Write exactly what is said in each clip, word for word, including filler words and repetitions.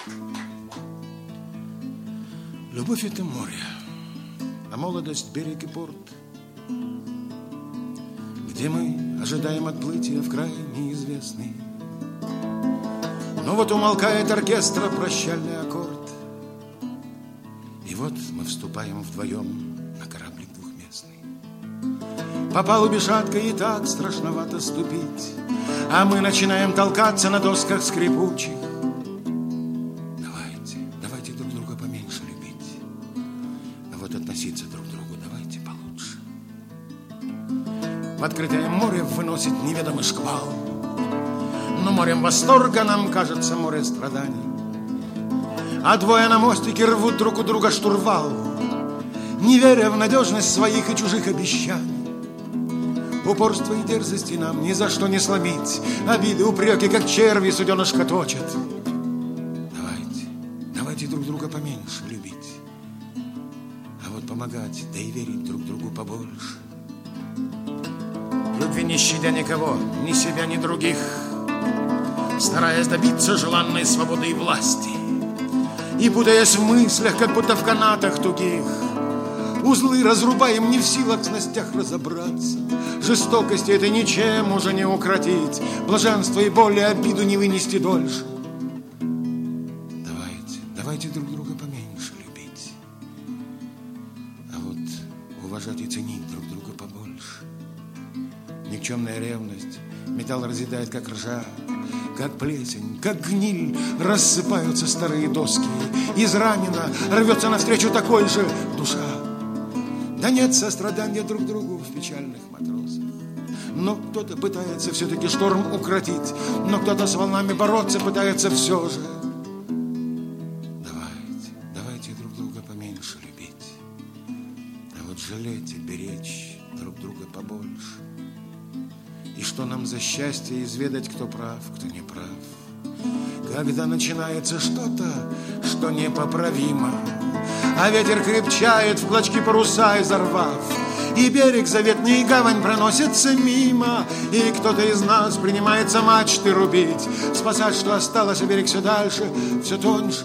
Любовь — это море, а молодость — берег и порт, где мы ожидаем отплытия в край неизвестный. Но вот умолкает оркестра прощальный аккорд, и вот мы вступаем вдвоем на кораблик двухместный. По палубе шатко и так страшновато ступить, а мы начинаем толкаться на досках скрипучих. Давайте, давайте друг друга поменьше любить, а вот относиться друг к другу давайте получше. В открытое море выносит неведомый шквал, но морем восторга нам кажется море страданий. А двое на мостике рвут друг у друга штурвал, не веря в надежность своих и чужих обещаний. Упорство и дерзости нам ни за что не сломить, обиды, упреки, как черви, суденышко точат. Давайте, давайте друг друга поменьше любить, а вот помогать, да и верить друг другу побольше. Любви не щадя никого, ни себя, ни других, стараясь добиться желанной свободы и власти, и путаясь в мыслях, как будто в канатах тугих, узлы разрубаем, не в силах в снастях разобраться. Жестокости это ничем уже не укротить, блаженство и боль, и обиду не вынести дольше. Давайте, давайте друг друга поменьше любить, а вот уважать и ценить друг друга побольше. Никчемная ревность металл разъедает, как ржа, как плесень, как гниль рассыпаются старые доски. Изранена, рвется навстречу такой же душа. Да нет сострадания друг другу в печальных матросах. Но кто-то пытается все-таки шторм укротить, но кто-то с волнами бороться пытается все же. Давайте, давайте друг друга поменьше любить, а вот жалеть и беречь друг друга побольше. И что нам за счастье изведать, кто прав, кто не прав, когда начинается что-то, что непоправимо, а ветер крепчает, в клочки паруса изорвав, и берег заветный, и гавань проносится мимо, и кто-то из нас принимается мачты рубить, спасать, что осталось, а берег все дальше, все тоньше.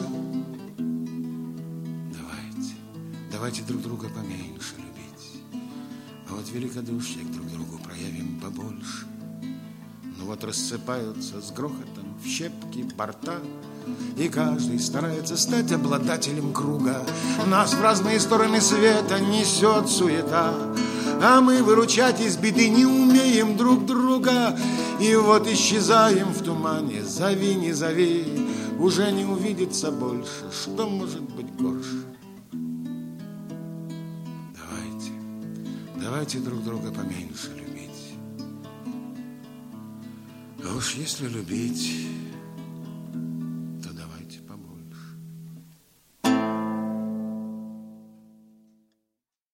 Давайте, давайте друг друга поменьше любить, а вот великодушие к друг другу проявим побольше. Ну вот рассыпаются с грохотом в щепки борта, и каждый старается стать обладателем круга. Нас в разные стороны света несет суета, а мы выручать из беды не умеем друг друга. И вот исчезаем в тумане, зови, не зови, уже не увидится больше, что может быть горше. Давайте, давайте друг друга поменьше любить. А уж если любить,